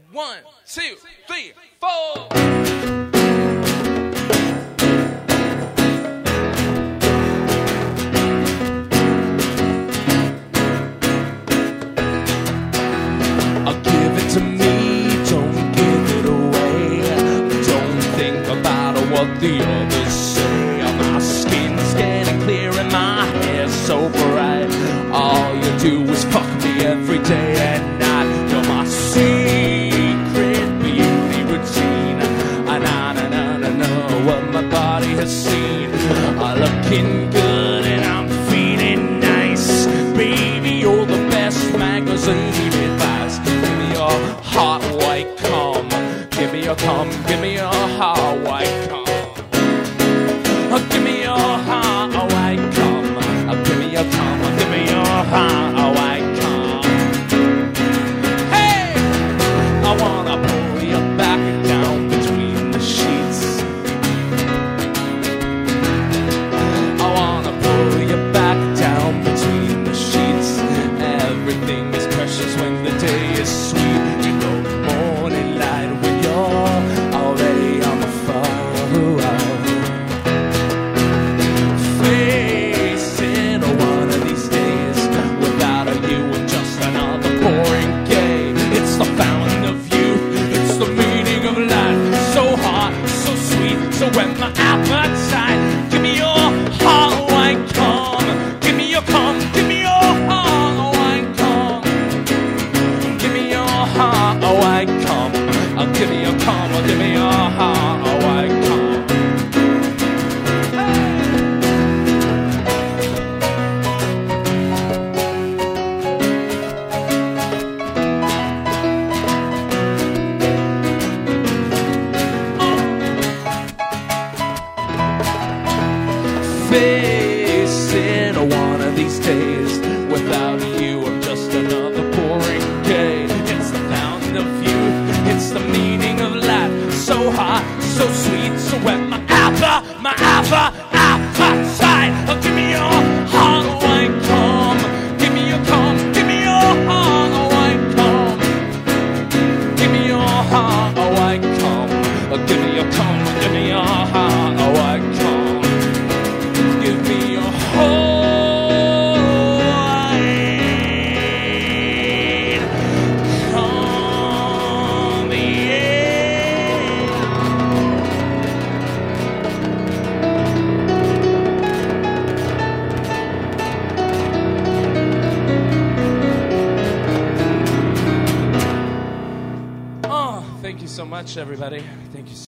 1, 2, 3, 4. Give it to me, don't give it away. Don't think about what the others say. My skin's getting clear and my hair's so bright. All you do is fuck me every day and night. You're my secret beauty routine. I what my body has seen. I'm looking good and I'm feeling nice. Baby, you're the best magazine advice. Hot white cum, give me your cum, give me your hot white cum. Give me your hot white cum, give me your cum, give me your hot white cum. Hey, I wanna pull you back and down between the sheets. I wanna pull you back down between the sheets. Everything is precious when the day is sweet. So when my appetite, give me your hot white cum. Give me your cum, give me your hot white cum. Give me your hot white cum. Give me your cum, give me your hot white cum. Facing one of these days. Without you, I'm just another boring day. It's the fountain of youth, it's the meaning of life. So hot, so sweet, so when my appetite. Give me your hot white cum. Give me your cum, give me your hot white cum. Give me your hot white cum. Give me your cum, give me your hot white cum. Give me your whole come in. Oh, thank you so much, everybody. Thank you so